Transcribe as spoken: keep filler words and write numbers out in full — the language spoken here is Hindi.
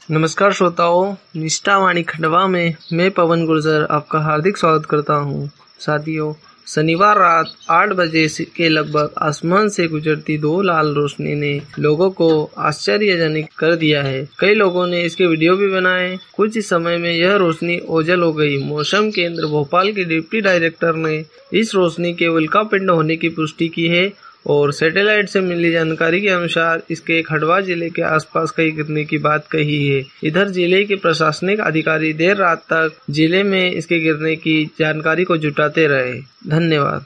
नमस्कार श्रोताओं, निष्ठा वाणी खंडवा में मैं पवन गुर्जर आपका हार्दिक स्वागत करता हूं। साथियों, शनिवार रात आठ बजे के लगभग आसमान से गुजरती दो लाल रोशनी ने लोगों को आश्चर्यजनक कर दिया है। कई लोगों ने इसके वीडियो भी बनाए। कुछ ही समय में यह रोशनी ओझल हो गई। मौसम केंद्र भोपाल के डिप्टी डायरेक्टर ने इस रोशनी के उल्कापिंड होने की पुष्टि की है और सैटेलाइट से मिली जानकारी के अनुसार इसके खंडवा जिले के आसपास कहीं गिरने की बात कही है। इधर जिले के प्रशासनिक अधिकारी देर रात तक जिले में इसके गिरने की जानकारी को जुटाते रहे। धन्यवाद।